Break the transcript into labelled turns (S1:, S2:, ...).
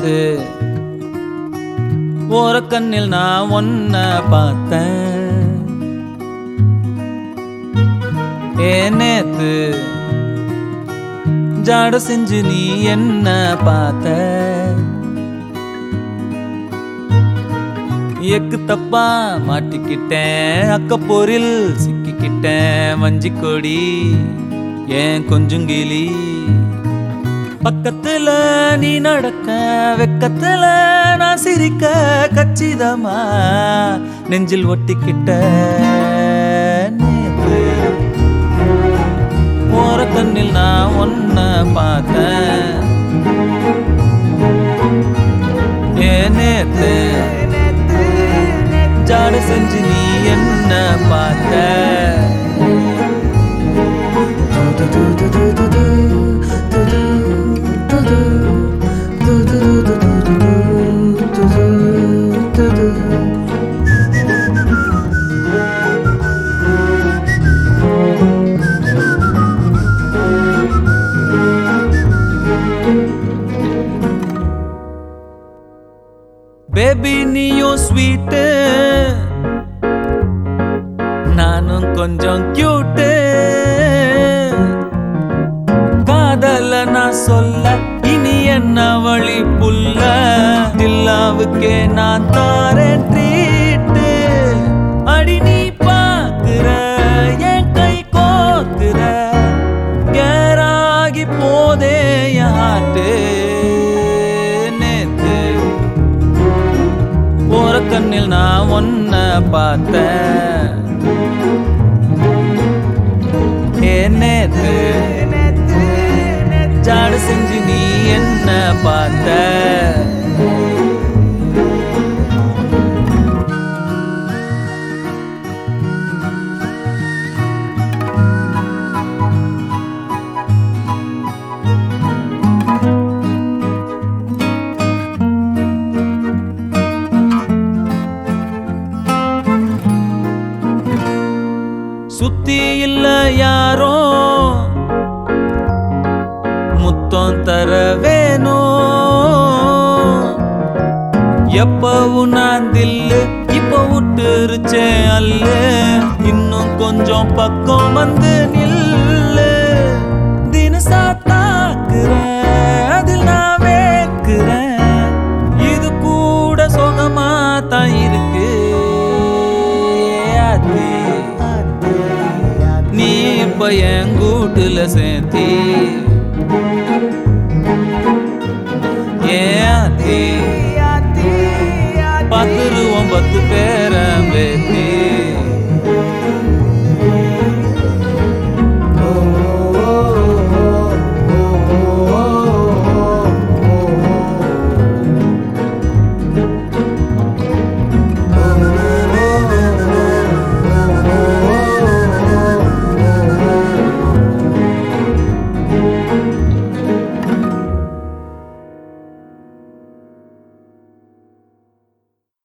S1: நேத்து ஓர கண்ணில் நான் ஒன்ன பார்த்தேன். நேத்து ஜாட செஞ்சு நீ என்ன பார்த்த. எக்கு தப்பா மாட்டிக்கிட்டேன், அக்கப்போரில் சிக்கிக்கிட்டேன். வஞ்சி கொடி ஏன் கொஞ்சங்கிளி பக்கத்துல நீ நடக்க, வெக்கத்துல நான் சிரிக்க, கச்சிதமா நெஞ்சில் ஒட்டிக்கிட்ட. நேத்து ஓர கண்ணில் நான் ஒன்ன பார்த்தேன். நேத்து ஜாட செஞ்சு நீ என்ன பார்த்த. பேபி நீயும் ஸ்வீட்டு, நானும் கொஞ்சம் கியூட்டு. காதல நான் சொல்ல இனி என்ன வழி புல்ல, தில்லாவுக்கே நான் தாரேன் ட்ரீட்டு. அடி நீ பாக்குற என் கை கோக்குற, கேராகி போதே என் ஹார்ட்டு. ஓர கண்ணில் நான் ஒன்ன பார்த்தேன். நேத்து ஜாட செஞ்சு நீ என்ன பார்த்த. சுத்தி இல்ல யாரோ முத்தம் தர வேணும். எப்பவும் நான் தில்லு இப்ப விட்டுருச்சேன் அல்ல, இன்னும் கொஞ்சம் பக்கம் வந்து நில்லு. தினசா தாக்குறேன் அதில் நான் வேக்குறேன், இது கூட சுகமா தான் இருக்கு. நீ இப்ப என் கூட்டுல சேர்த்தி ஏன் பார்த்துருவோம் 10 பேரை.